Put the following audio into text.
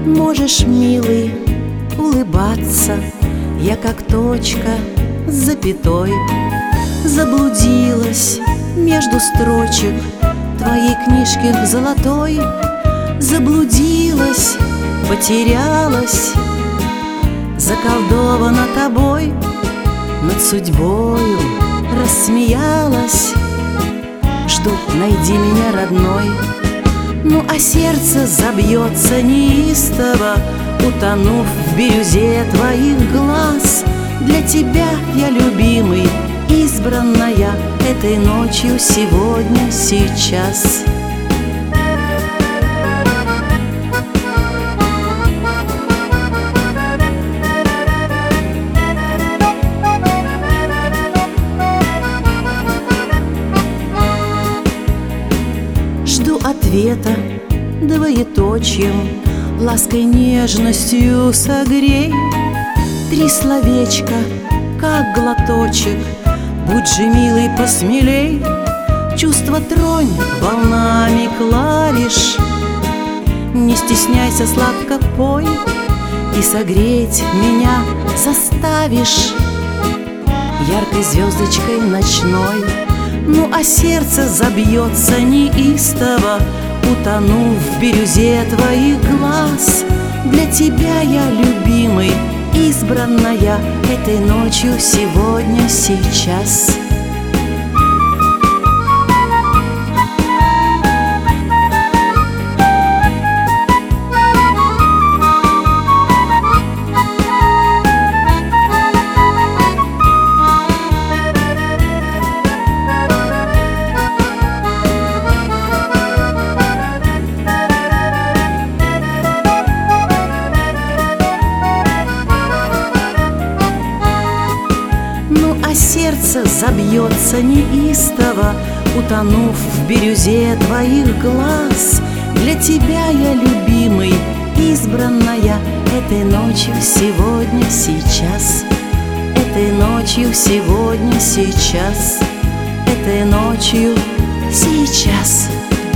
Можешь, милый, улыбаться, я как точка с запятой. Заблудилась между строчек твоей книжки золотой. Заблудилась, потерялась, заколдована тобой. Над судьбою рассмеялась. Жду, найди меня, родной. Ну а сердце забьется неистово, утонув в бирюзе твоих глаз. Для тебя я, любимый, избранная, этой ночью, сегодня, сейчас. Жду ответа двоеточием, лаской, нежностью согрей. 3 словечка, как глоточек, будь же, милый, посмелей. Чувства тронь волнами клавиш, не стесняйся, сладко пой, и согреть меня заставишь яркой звездочкой ночной. Ну а сердце забьется неистово, утонув в бирюзе твоих глаз. Для тебя я, любимый, избранная, этой ночью, сегодня, сейчас. Сердце забьется неистово, утонув в бирюзе твоих глаз. Для тебя я, любимый, избранная, этой ночью, сегодня, сейчас. Этой ночью, сегодня, сейчас. Этой ночью, сейчас.